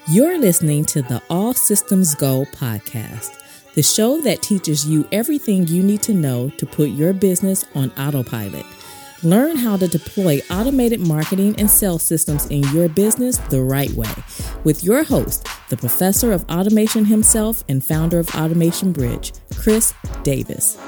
You're listening to the All Systems Go podcast, the show that teaches you everything you need to know to put your business on autopilot. Learn how to deploy automated marketing and sales systems in your business the right way with your host, the professor of automation himself and founder of Automation Bridge, Chris Davis.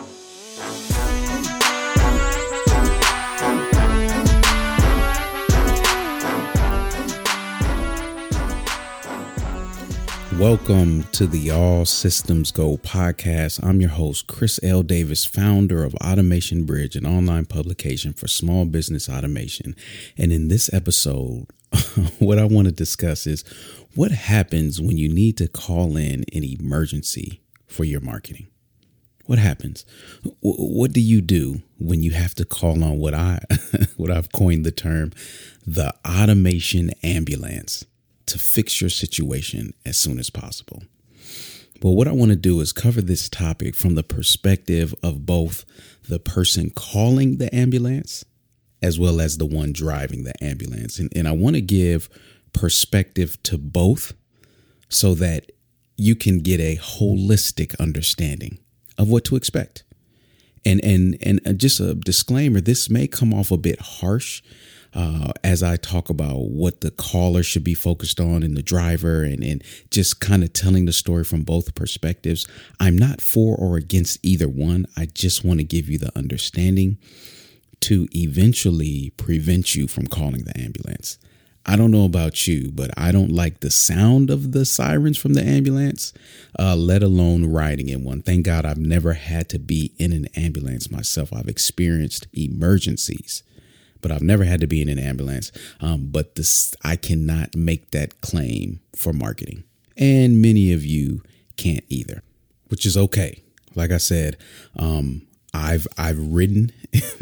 Welcome to the All Systems Go podcast. I'm your host, Chris L. Davis, founder of Automation Bridge, an online publication for small business automation. And in this episode, what I want to discuss is what happens when you need to call in an emergency for your marketing. What happens? What do you do when you have to call on what I've coined the term, the automation ambulance, to fix your situation as soon as possible? Well, what I want to do is cover this topic from the perspective of both the person calling the ambulance as well as the one driving the ambulance. And I want to give perspective to both so that you can get a holistic understanding of what to expect. And just a disclaimer, this may come off a bit harsh as I talk about what the caller should be focused on and the driver and just kind of telling the story from both perspectives. I'm not for or against either one. I just want to give you the understanding to eventually prevent you from calling the ambulance. I don't know about you, but I don't like the sound of the sirens from the ambulance, let alone riding in one. Thank God I've never had to be in an ambulance myself. I've experienced emergencies, but I've never had to be in an ambulance. But I cannot make that claim for marketing. And many of you can't either, which is okay. Like I said, I've ridden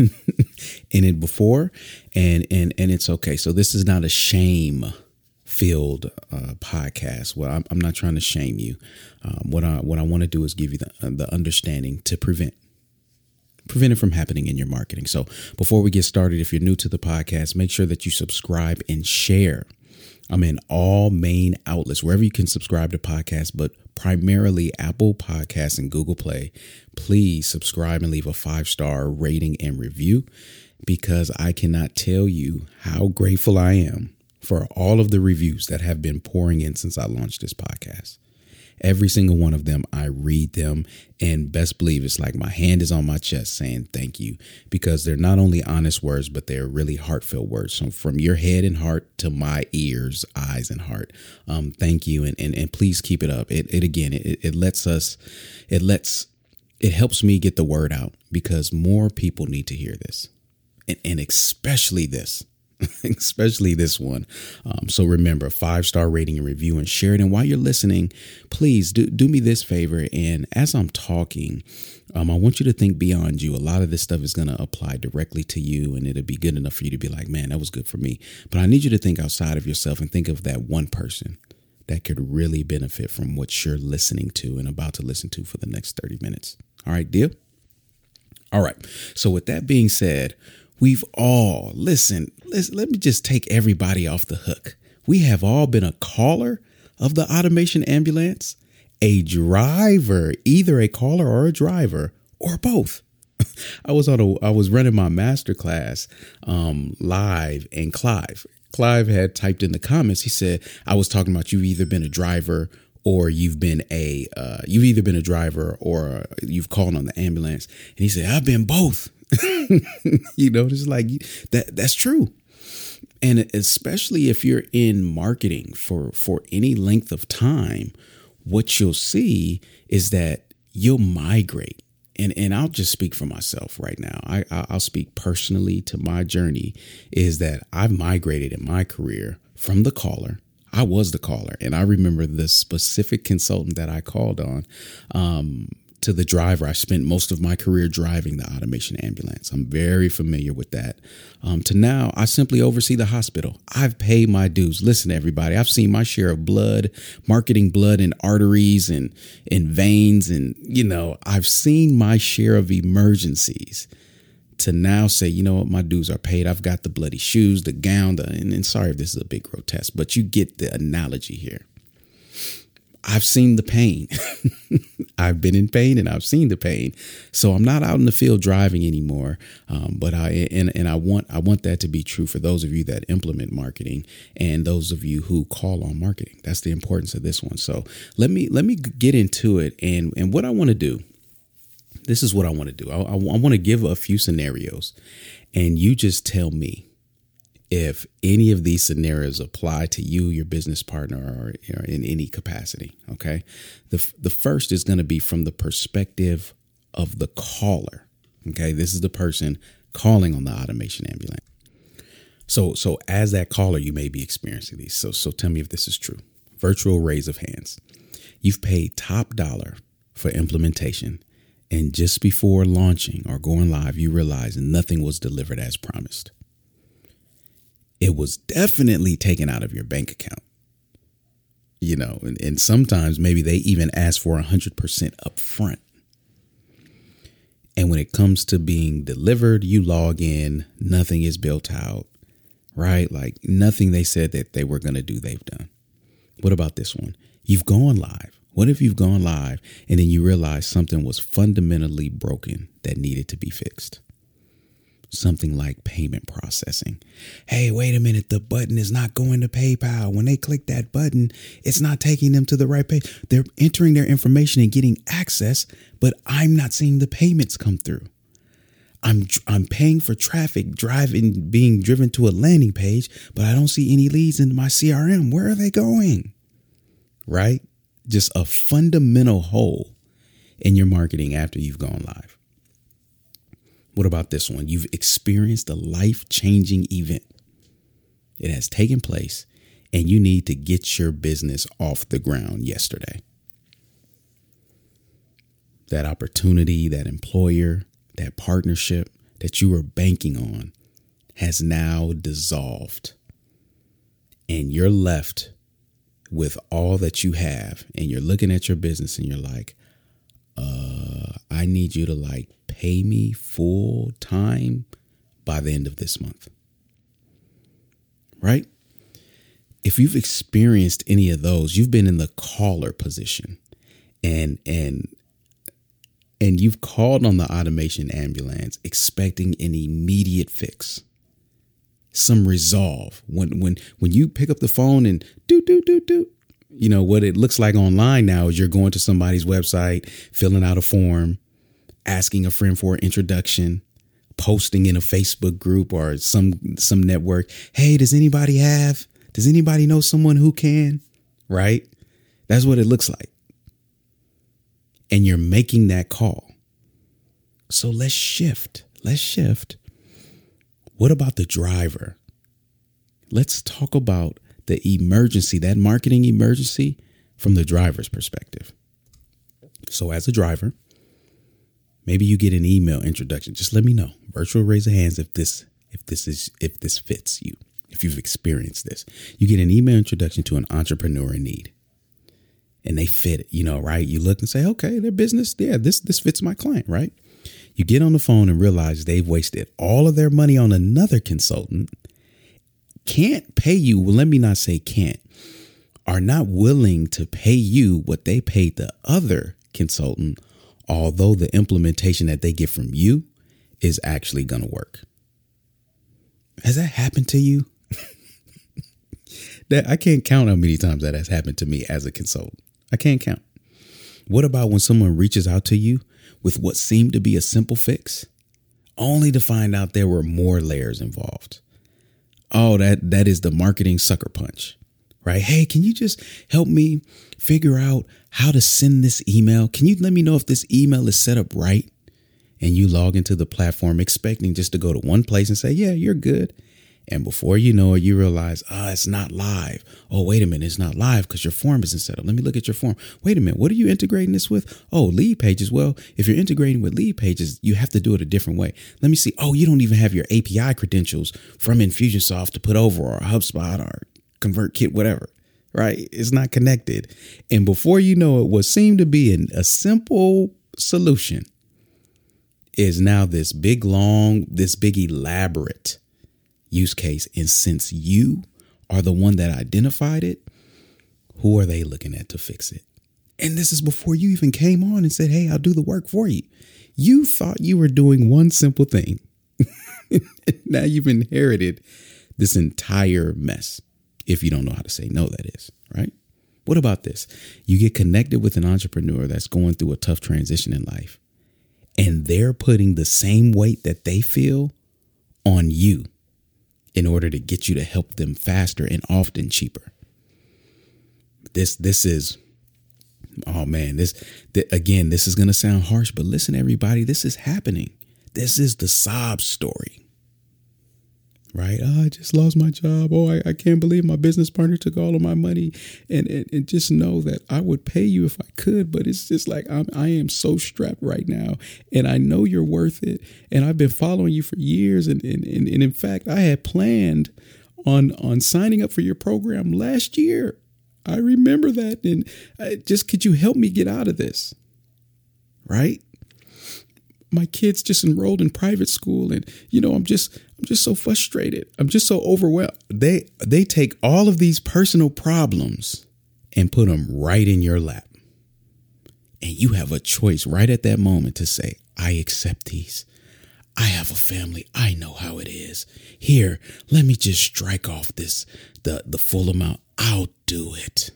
in it before and it's okay. So this is not a shame-filled podcast. Well, I'm not trying to shame you. What I want to do is give you the understanding to prevent it from happening in your marketing. So before we get started, if you're new to the podcast, make sure that you subscribe and share. I'm in all main outlets, wherever you can subscribe to podcasts, but primarily Apple Podcasts and Google Play. Please subscribe and leave a 5-star rating and review, because I cannot tell you how grateful I am for all of the reviews that have been pouring in since I launched this podcast. Every single one of them, I read them, and best believe it's like my hand is on my chest saying thank you, because they're not only honest words, but they're really heartfelt words. So from your head and heart to my ears, eyes and heart, thank you. And please keep it up. It helps me get the word out, because more people need to hear this, and especially this. Especially this one. So remember, 5-star rating and review, and share it. And while you're listening, please do me this favor. And as I'm talking, I want you to think beyond you. A lot of this stuff is going to apply directly to you, and it'll be good enough for you to be like, man, that was good for me. But I need you to think outside of yourself and think of that one person that could really benefit from what you're listening to and about to listen to for the next 30 minutes. All right, deal? All right. So with that being said, we've all, let me just take everybody off the hook. We have all been a caller of the automation ambulance, a driver, either a caller or a driver, or both. I was running my masterclass live, and Clive had typed in the comments. He said, I was talking about you've either been a driver or you've called on the ambulance. And he said, I've been both. It's like that's true. And especially if you're in marketing for any length of time, what you'll see is that you'll migrate. And I'll just speak for myself right now. I'll speak personally to my journey, is that I've migrated in my career from the caller. I was the caller, and I remember the specific consultant that I called on, to the driver. I spent most of my career driving the automation ambulance. I'm very familiar with that. To now, I simply oversee the hospital. I've paid my dues. Listen, everybody, I've seen my share of blood, marketing blood in arteries and in veins. And, I've seen my share of emergencies. To now say, you know what, my dues are paid. I've got the bloody shoes, the gown, and sorry if this is a bit grotesque, but you get the analogy here. I've seen the pain. I've been in pain and I've seen the pain. So I'm not out in the field driving anymore. But I want that to be true for those of you that implement marketing and those of you who call on marketing. That's the importance of this one. So let me get into it. And what I want to do, this is what I want to do. I want to give a few scenarios and you just tell me if any of these scenarios apply to you, your business partner, or in any capacity. OK, the first is going to be from the perspective of the caller. OK, this is the person calling on the automation ambulance. So as that caller, you may be experiencing these. So tell me if this is true. Virtual raise of hands. You've paid top dollar for implementation. And just before launching or going live, you realize nothing was delivered as promised. It was definitely taken out of your bank account, and sometimes maybe they even ask for 100% up front. And when it comes to being delivered, you log in, nothing is built out, right? Like nothing they said that they were going to do, they've done. What about this one? You've gone live. What if you've gone live and then you realize something was fundamentally broken that needed to be fixed? Something like payment processing. Hey, wait a minute. The button is not going to PayPal. When they click that button, it's not taking them to the right page. They're entering their information and getting access, but I'm not seeing the payments come through. I'm paying for traffic, being driven to a landing page, but I don't see any leads in my CRM. Where are they going? Right? Just a fundamental hole in your marketing after you've gone live. What about this one? You've experienced a life-changing event. It has taken place and you need to get your business off the ground yesterday. That opportunity, that employer, that partnership that you were banking on has now dissolved. And you're left with all that you have and you're looking at your business and you're like, I need you to pay me full time by the end of this month. Right? If you've experienced any of those, you've been in the caller position and you've called on the automation ambulance expecting an immediate fix, some resolve. When you pick up the phone and do, what it looks like online now is you're going to somebody's website, filling out a form, asking a friend for an introduction, posting in a Facebook group or some network. Hey, does anybody know someone who can? Right? That's what it looks like. And you're making that call. So let's shift. What about the driver? Let's talk about the emergency, that marketing emergency from the driver's perspective. So as a driver, maybe you get an email introduction. Just let me know. Virtual raise of hands if this fits you, if you've experienced this. You get an email introduction to an entrepreneur in need. And they fit, right? You look and say, okay, their business, yeah, this fits my client, right? You get on the phone and realize they've wasted all of their money on another consultant, can't pay you. Well, let me not say can't, are not willing to pay you what they paid the other consultant, although the implementation that they get from you is actually going to work. Has that happened to you? I can't count how many times that has happened to me as a consultant. I can't count. What about when someone reaches out to you with what seemed to be a simple fix, only to find out there were more layers involved? Oh, that is the marketing sucker punch, right? Hey, can you just help me figure out how to send this email? Can you let me know if this email is set up right? And you log into the platform expecting just to go to one place and say, yeah, you're good. And before you know it, you realize, it's not live. Oh, wait a minute. It's not live because your form isn't set up. Let me look at your form. Wait a minute. What are you integrating this with? Oh, Lead Pages. Well, if you're integrating with Lead Pages, you have to do it a different way. Let me see. Oh, you don't even have your API credentials from Infusionsoft to put over or HubSpot or ConvertKit, whatever, right? It's not connected. And before you know it, what seemed to be a simple solution is now this big elaborate use case. And since you are the one that identified it, Who are they looking at to fix it? And this is before you even came on and said, hey, I'll do the work for you. You thought you were doing one simple thing. Now you've inherited this entire mess. If you don't know how to say no, that is, right? What about this? You get connected with an entrepreneur that's going through a tough transition in life, and they're putting the same weight that they feel on you in order to get you to help them faster and often cheaper. This is, oh man, this is going to sound harsh, but listen, everybody, this is happening. This is the sob story. Right? Oh, I just lost my job. Oh, I can't believe my business partner took all of my money. And just know that I would pay you if I could. But it's just like I am so strapped right now. And I know you're worth it. And I've been following you for years. And in fact, I had planned on signing up for your program last year. I remember that. And could you help me get out of this? Right? My kids just enrolled in private school, and I'm just so frustrated. I'm just so overwhelmed. They take all of these personal problems and put them right in your lap. And you have a choice right at that moment to say, I accept these. I have a family. I know how it is. Here, let me just strike off the full amount. I'll do it.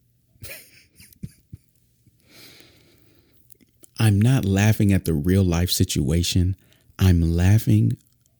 I'm not laughing at the real life situation. I'm laughing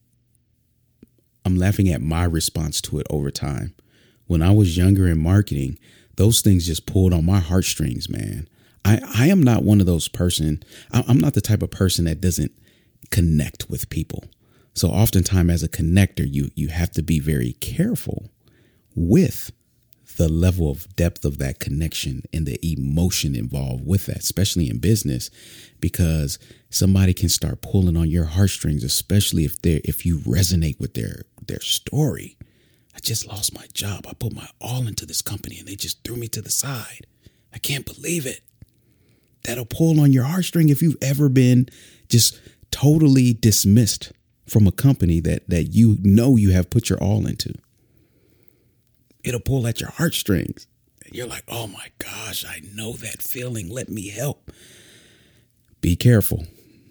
at my response to it over time. When I was younger in marketing, those things just pulled on my heartstrings, man. I am not one of those person. I'm not the type of person that doesn't connect with people. So oftentimes as a connector, you have to be very careful with the level of depth of that connection and the emotion involved with that, especially in business, because somebody can start pulling on your heartstrings, especially if you resonate with their story. I just lost my job. I put my all into this company and they just threw me to the side. I can't believe it. That'll pull on your heartstring if you've ever been just totally dismissed from a company that you have put your all into. It'll pull at your heartstrings. And you're like, oh my gosh, I know that feeling. Let me help. Be careful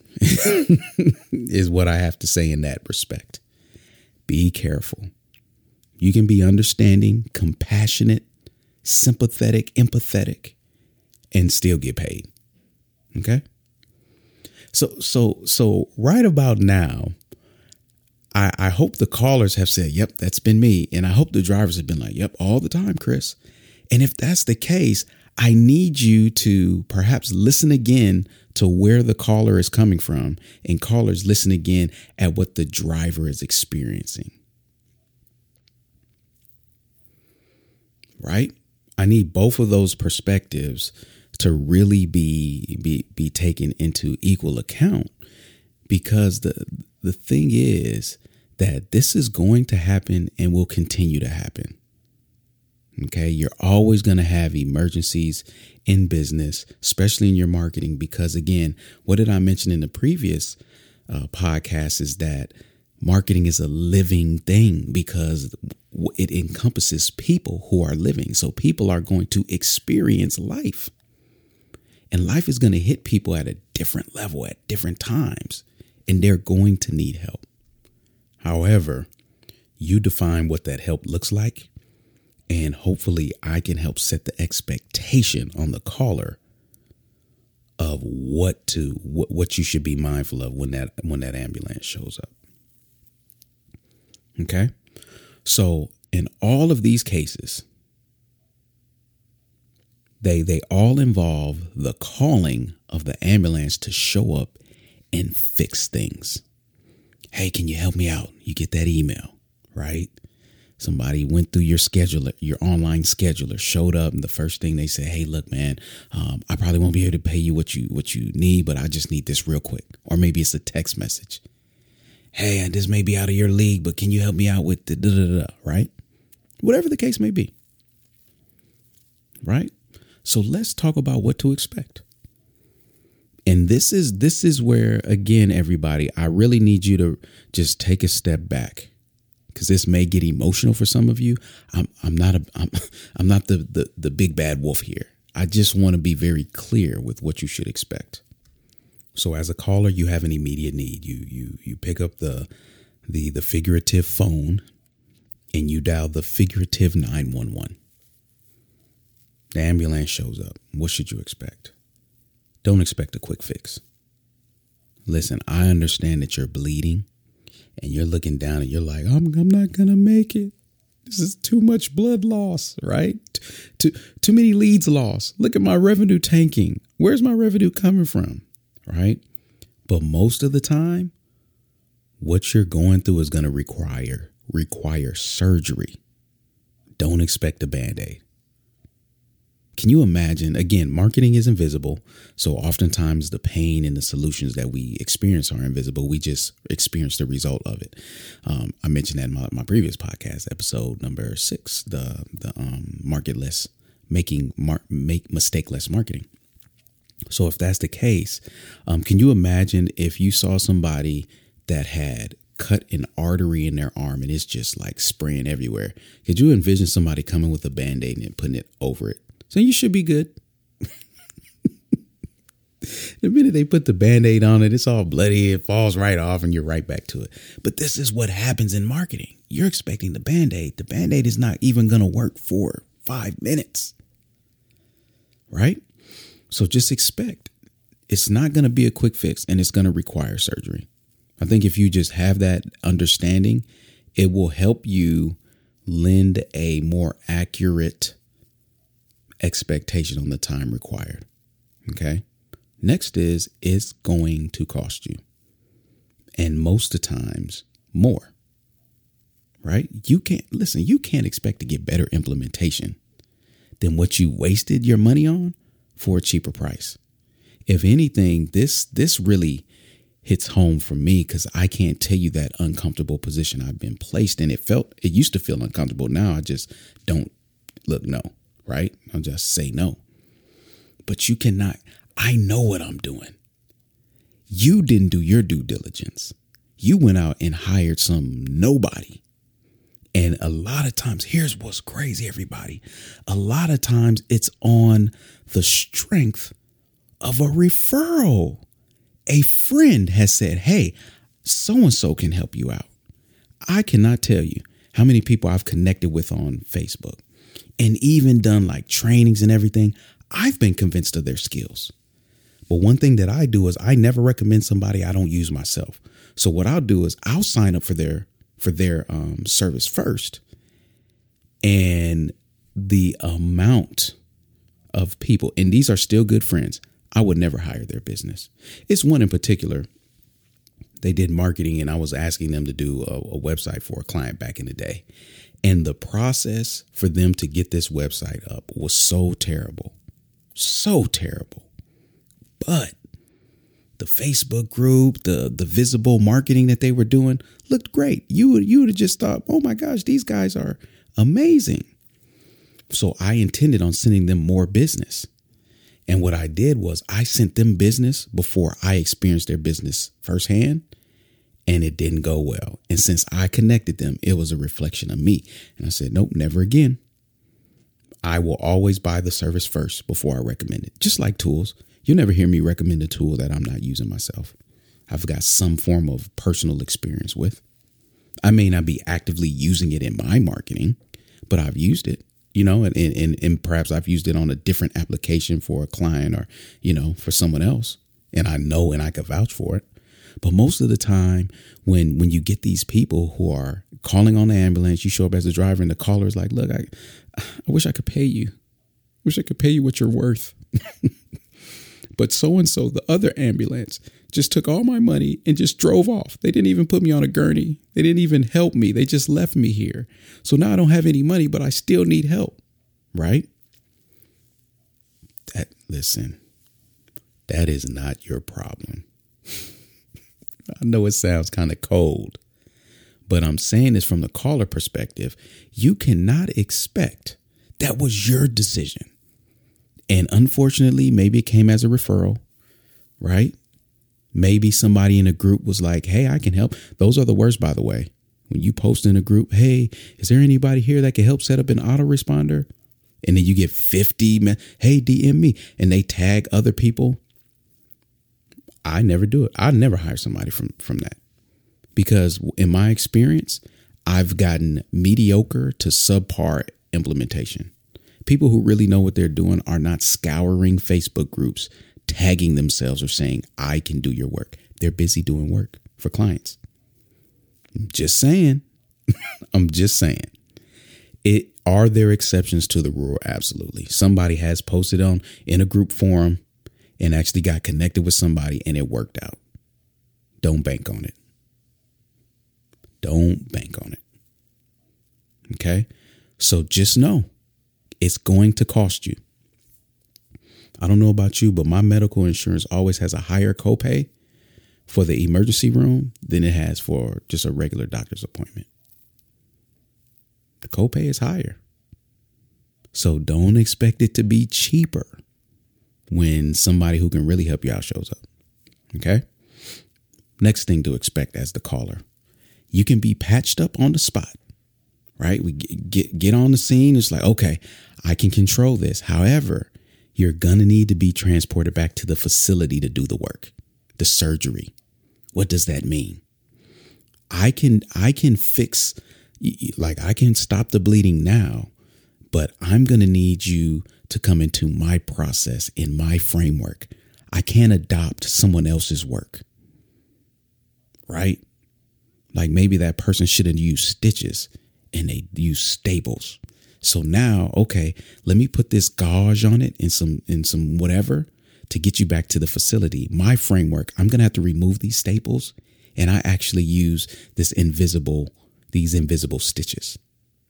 is what I have to say in that respect. Be careful. You can be understanding, compassionate, sympathetic, empathetic, and still get paid. Okay? So right about now, I hope the callers have said, yep, that's been me. And I hope the drivers have been like, yep, all the time, Chris. And if that's the case, I need you to perhaps listen again to where the caller is coming from, and callers listen again at what the driver is experiencing. Right? I need both of those perspectives to really be taken into equal account, because the thing is that this is going to happen and will continue to happen. Okay, you're always going to have emergencies in business, especially in your marketing, because again, what did I mention in the previous podcast is that marketing is a living thing because it encompasses people who are living. So people are going to experience life, and life is going to hit people at a different level at different times, and they're going to need help. However, you define what that help looks like. And hopefully I can help set the expectation on the caller of what you should be mindful of when that ambulance shows up. Okay. So in all of these cases, they all involve the calling of the ambulance to show up and fix things. Hey, can you help me out? You get that email, right? Somebody went through your scheduler, your online scheduler, showed up, and the first thing they say, hey, look, man, I probably won't be able to pay you what you need, but I just need this real quick. Or maybe it's a text message. Hey, this may be out of your league, but can you help me out with the da-da-da-da, right? Whatever the case may be. Right? So let's talk about what to expect. And this is where, again, everybody, I really need you to just take a step back, because this may get emotional for some of you. I'm not the big bad wolf here. I just want to be very clear with what you should expect. So as a caller, you have an immediate need. You pick up the figurative phone and you dial the figurative 911. The ambulance shows up. What should you expect? Don't expect a quick fix. Listen, I understand that you're bleeding and you're looking down and you're like, I'm not going to make it. This is too much blood loss, right? Too many leads lost. Look at my revenue tanking. Where's my revenue coming from? Right? But most of the time, what you're going through is going to require surgery. Don't expect a Band-Aid. Can you imagine? Again, marketing is invisible. So oftentimes the pain and the solutions that we experience are invisible. We just experience the result of it. I mentioned that in my previous podcast, episode number 6, the make mistake-less marketing. So if that's the case, can you imagine if you saw somebody that had cut an artery in their arm and it's just like spraying everywhere? Could you envision somebody coming with a Band-Aid and putting it over it? So you should be good. The minute they put the Band-Aid on it, it's all bloody. It falls right off and you're right back to it. But this is what happens in marketing. You're expecting the Band-Aid. The Band-Aid is not even going to work for 5 minutes. Right? So just expect it's not going to be a quick fix and it's going to require surgery. I think if you just have that understanding, it will help you lend a more accurate expectation on the time required. Okay. Next is it's going to cost you. And most of the times more. Right? You can't expect to get better implementation than what you wasted your money on for a cheaper price. If anything, this really hits home for me because I can't tell you that uncomfortable position I've been placed in. It used to feel uncomfortable. Now I just don't no. Right? I'll just say no. But you cannot. I know what I'm doing. You didn't do your due diligence. You went out and hired some nobody. And a lot of times, here's what's crazy, everybody. A lot of times it's on the strength of a referral. A friend has said, hey, so-and-so can help you out. I cannot tell you how many people I've connected with on Facebook. And even done like trainings and everything, I've been convinced of their skills. But one thing that I do is I never recommend somebody I don't use myself. So what I'll do is I'll sign up for their service first. And the amount of people, and these are still good friends, I would never hire their business. It's one in particular. They did marketing and I was asking them to do a website for a client back in the day. And the process for them to get this website up was so terrible. But the Facebook group, the visible marketing that they were doing looked great. You would have just thought, oh my gosh, these guys are amazing. So I intended on sending them more business. And what I did was I sent them business before I experienced their business firsthand. And it didn't go well. And since I connected them, it was a reflection of me. And I said, nope, never again. I will always buy the service first before I recommend it. Just like tools. You'll never hear me recommend a tool that I'm not using myself. I've got some form of personal experience with. I may not be actively using it in my marketing, but I've used it, and perhaps I've used it on a different application for a client or, for someone else. And I know and I can vouch for it. But most of the time when you get these people who are calling on the ambulance, you show up as a driver and the caller is like, look, I wish I could pay you. Wish I could pay you what you're worth. But so-and-so, the other ambulance, just took all my money and just drove off. They didn't even put me on a gurney. They didn't even help me. They just left me here. So now I don't have any money, but I still need help. Right? Listen, that is not your problem. I know it sounds kind of cold, but I'm saying this from the caller perspective. You cannot expect that was your decision. And unfortunately, maybe it came as a referral, right? Maybe somebody in a group was like, hey, I can help. Those are the worst, by the way, When you post in a group, hey, is there anybody here that can help set up an autoresponder? And then you get 50, hey, DM me. And they tag other people. I never do it. I never hire somebody from that. Because in my experience, I've gotten mediocre to subpar implementation. People who really know what they're doing are not scouring Facebook groups, tagging themselves or saying, I can do your work. They're busy doing work for clients. Just saying. I'm just saying. Are there exceptions to the rule? Absolutely. Somebody has posted in a group forum and actually got connected with somebody and it worked out. Don't bank on it. Don't bank on it. Okay. So just know it's going to cost you. I don't know about you, but my medical insurance always has a higher copay for the emergency room than it has for just a regular doctor's appointment. The copay is higher. So don't expect it to be cheaper when somebody who can really help you out shows up. Okay. Next thing to expect as the caller, you can be patched up on the spot, right? We get on the scene. It's like, okay, I can control this. However, you're going to need to be transported back to the facility to do the work, the surgery. What does that mean? I can fix, like I can stop the bleeding now, but I'm going to need you to come into my process in my framework. I can't adopt someone else's work, right? Like maybe that person shouldn't use stitches and they use staples. So now, okay, let me put this gauze on it in some whatever to get you back to the facility. My framework, I'm going to have to remove these staples and I actually use these invisible stitches.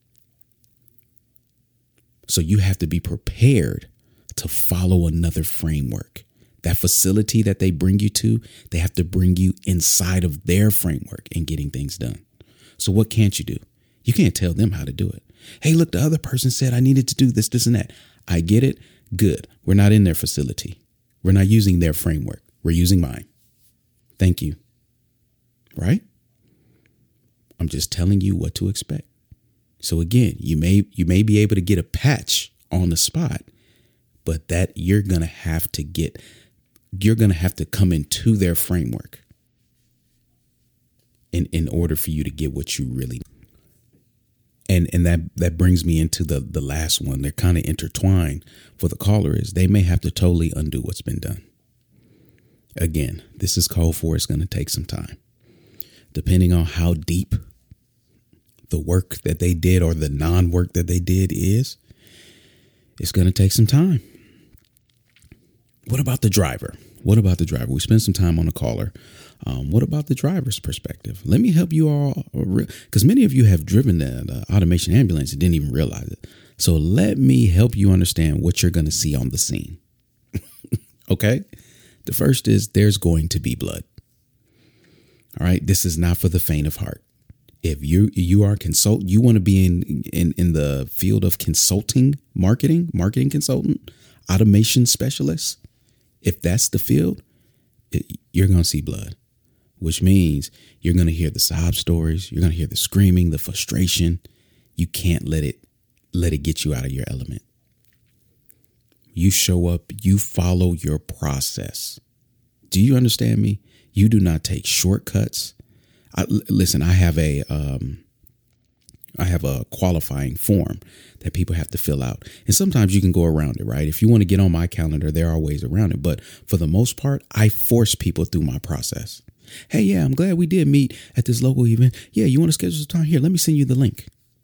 So you have to be prepared to follow another framework. That facility that they bring you to, they have to bring you inside of their framework and getting things done. So what can't you do? You can't tell them how to do it. Hey, look, the other person said I needed to do this, this, and that. I get it. Good. We're not in their facility. We're not using their framework. We're using mine. Thank you. Right? I'm just telling you what to expect. So again, you may be able to get a patch on the spot, but that you're going to have to come into their framework in order for you to get what you really need. And that brings me into the last one. They're kind of intertwined for the caller is they may have to totally undo what's been done. Again, this is code for it's going to take some time. Depending on how deep the work that they did or the non-work that they did is, it's going to take some time. What about the driver? We spent some time on the caller. What about the driver's perspective? Let me help you all, because many of you have driven the automation ambulance and didn't even realize it. So let me help you understand what you're going to see on the scene. Okay. The first is there's going to be blood. All right. This is not for the faint of heart. If you are you want to be in the field of consulting, marketing consultant, automation specialist. If that's the field, you're going to see blood, which means you're going to hear the sob stories. You're going to hear the screaming, the frustration. You can't let it get you out of your element. You show up, you follow your process. Do you understand me? You do not take shortcuts. Listen, I have a qualifying form that people have to fill out. And sometimes you can go around it, right? If you want to get on my calendar, there are ways around it. But for the most part, I force people through my process. Hey, yeah, I'm glad we did meet at this local event. Yeah, you want to schedule some time? Here, let me send you the link.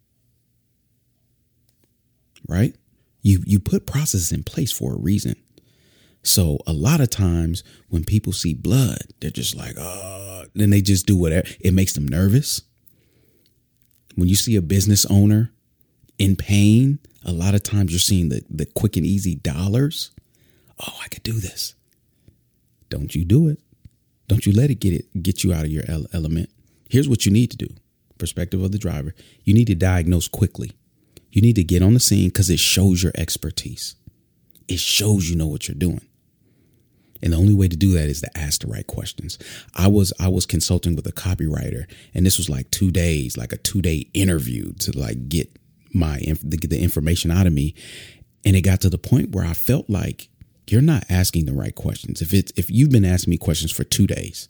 Right? You put processes in place for a reason. So a lot of times when people see blood, they're just like, then they just do whatever. It makes them nervous. When you see a business owner in pain, a lot of times you're seeing the quick and easy dollars. Oh, I could do this. Don't you do it. Don't you let it get you out of your element. Here's what you need to do. Perspective of the driver. You need to diagnose quickly. You need to get on the scene because it shows your expertise. It shows you know what you're doing. And the only way to do that is to ask the right questions. I was consulting with a copywriter, and this was like 2 days, like a 2-day interview to like get the information out of me. And it got to the point where I felt like you're not asking the right questions. If you've been asking me questions for 2 days,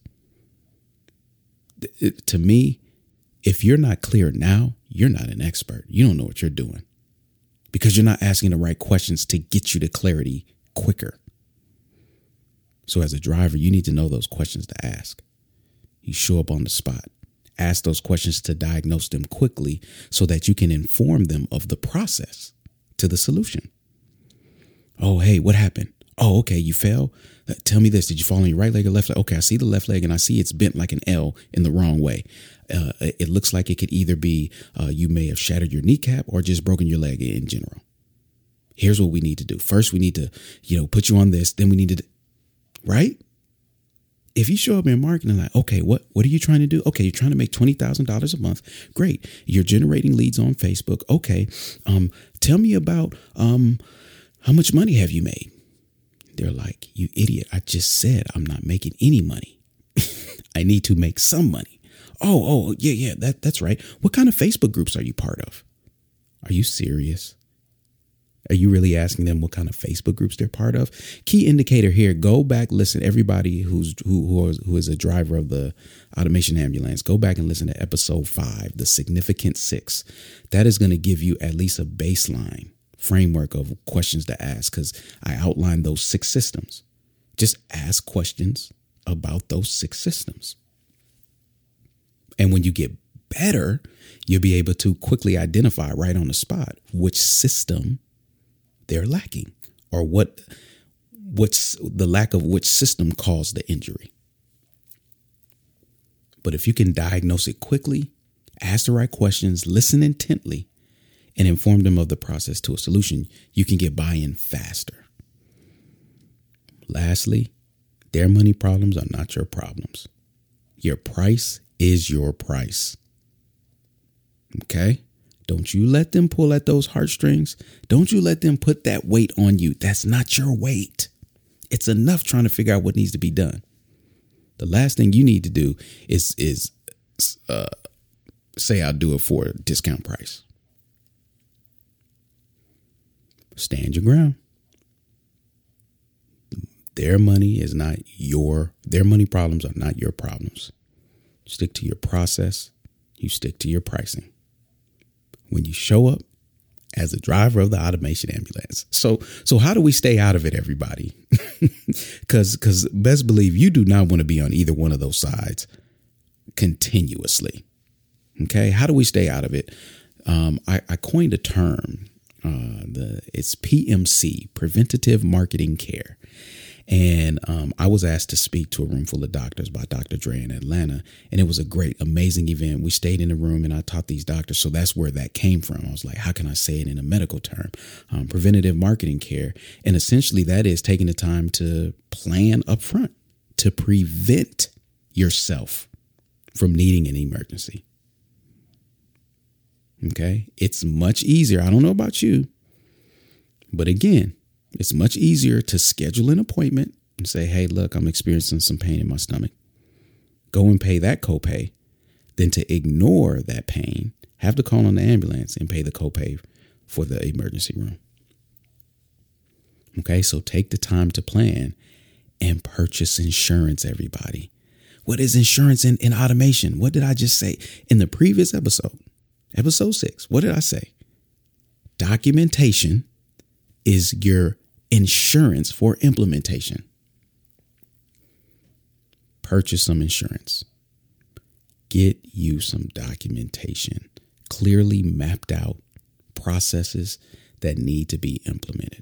to me, if you're not clear now, you're not an expert. You don't know what you're doing because you're not asking the right questions to get you to clarity quicker. So as a driver, you need to know those questions to ask. You show up on the spot. Ask those questions to diagnose them quickly so that you can inform them of the process to the solution. Oh, hey, what happened? Oh, okay, you fell? Tell me this. Did you fall on your right leg or left leg? Okay, I see the left leg and I see it's bent like an L in the wrong way. It looks like it could either be you may have shattered your kneecap or just broken your leg in general. Here's what we need to do. First, we need to, put you on this. Then we need to, right? If you show up in marketing like, okay, what are you trying to do? Okay, you're trying to make $20,000 a month. Great. You're generating leads on Facebook. Okay. Tell me about how much money have you made? They're like, you idiot. I just said I'm not making any money. I need to make some money. Oh, yeah, that's right. What kind of Facebook groups are you part of? Are you serious? Are you really asking them what kind of Facebook groups they're part of? Key indicator here, go back, listen, everybody who is a driver of the automation ambulance, go back and listen to episode 5, the significant 6. That is going to give you at least a baseline framework of questions to ask because I outlined those 6 systems. Just ask questions about those 6 systems. And when you get better, you'll be able to quickly identify right on the spot which system they're lacking or what's the lack of which system caused the injury. But if you can diagnose it quickly, ask the right questions, listen intently, and inform them of the process to a solution, you can get buy-in faster. Lastly, their money problems are not your problems. Your price is your price. Okay? Don't you let them pull at those heartstrings. Don't you let them put that weight on you. That's not your weight. It's enough trying to figure out what needs to be done. The last thing you need to do is say I'll do it for a discount price. Stand your ground. Their money problems are not your problems. Stick to your process. You stick to your pricing. When you show up as a driver of the automation ambulance. So how do we stay out of it, everybody? Because best believe you do not want to be on either one of those sides continuously. Okay. How do we stay out of it? I coined a term. It's PMC, Preventative Marketing Care. And I was asked to speak to a room full of doctors by Dr. Dre in Atlanta. And it was a great, amazing event. We stayed in the room and I taught these doctors. So that's where that came from. I was like, how can I say it in a medical term? Preventative marketing care. And essentially that is taking the time to plan up front to prevent yourself from needing an emergency. Okay. It's much easier. I don't know about you, but again, it's much easier to schedule an appointment and say, hey, look, I'm experiencing some pain in my stomach. Go and pay that copay than to ignore that pain, have to call on the ambulance and pay the copay for the emergency room. Okay, so take the time to plan and purchase insurance, everybody. What is insurance in automation? What did I just say in the previous episode? Episode 6. What did I say? Documentation is your insurance for implementation. Purchase some insurance. Get you some documentation. Clearly mapped out processes that need to be implemented.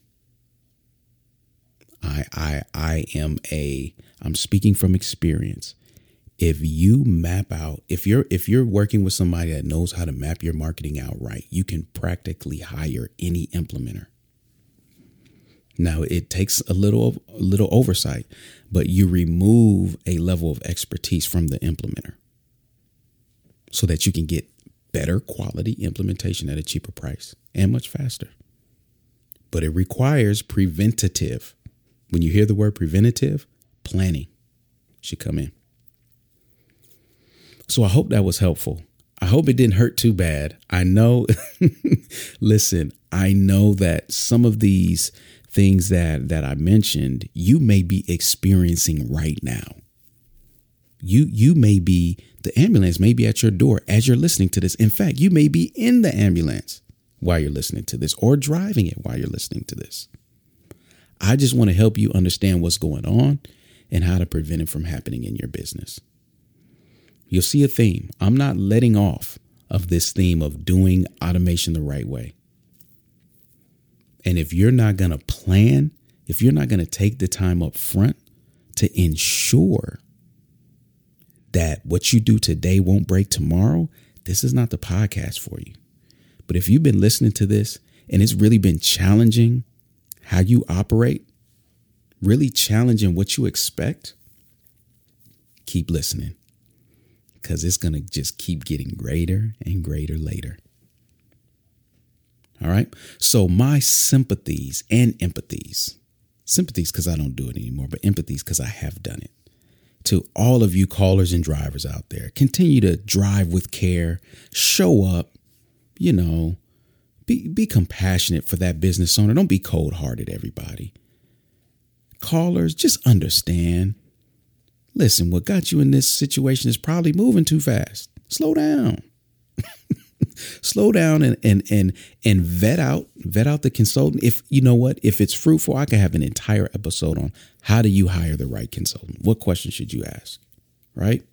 I'm speaking from experience. If you map out, if you're working with somebody that knows how to map your marketing out right, you can practically hire any implementer. Now, it takes a little oversight, but you remove a level of expertise from the implementer so that you can get better quality implementation at a cheaper price and much faster. But it requires preventative. When you hear the word preventative, planning should come in. So I hope that was helpful. I hope it didn't hurt too bad. I know, listen, I know that some of these things that I mentioned, you may be experiencing right now. You may be, the ambulance may be at your door as you're listening to this. In fact, you may be in the ambulance while you're listening to this, or driving it while you're listening to this. I just want to help you understand what's going on and how to prevent it from happening in your business. You'll see a theme. I'm not letting off of this theme of doing automation the right way. And if you're not going to plan, if you're not going to take the time up front to ensure that what you do today won't break tomorrow, this is not the podcast for you. But if you've been listening to this and it's really been challenging how you operate, really challenging what you expect, keep listening, because it's going to just keep getting greater and greater later. All right. So my sympathies and empathies, sympathies because I don't do it anymore, but empathies because I have done it. To all of you callers and drivers out there, continue to drive with care, show up, be compassionate for that business owner. Don't be cold-hearted, everybody. Callers, just understand. Listen, what got you in this situation is probably moving too fast. Slow down. Slow down and vet out the consultant. If you know what, if it's fruitful, I can have an entire episode on how do you hire the right consultant? What questions should you ask? Right?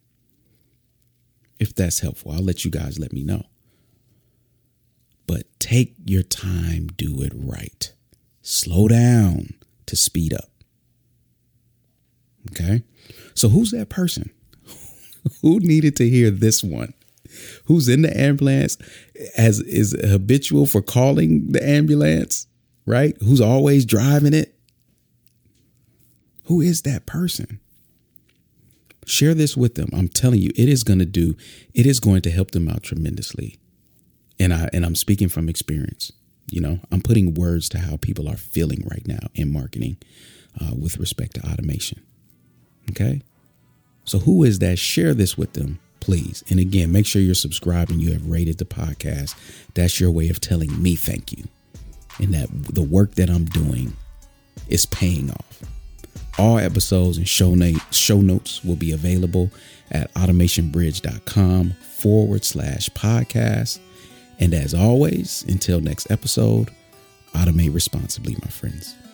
If that's helpful, I'll let you guys let me know. But take your time, do it right. Slow down to speed up. Okay? So who's that person? Who needed to hear this one? Who's in the ambulance, is habitual for calling the ambulance, right? Who's always driving it? Who is that person? Share this with them. I'm telling you, it is going to help them out tremendously. And I'm speaking from experience. I'm putting words to how people are feeling right now in marketing with respect to automation. Okay. So who is that? Share this with them, please. And again, make sure you're subscribing. You have rated the podcast. That's your way of telling me thank you. And that the work that I'm doing is paying off. All episodes and show notes will be available at automationbridge.com/podcast. And as always, until next episode, automate responsibly, my friends.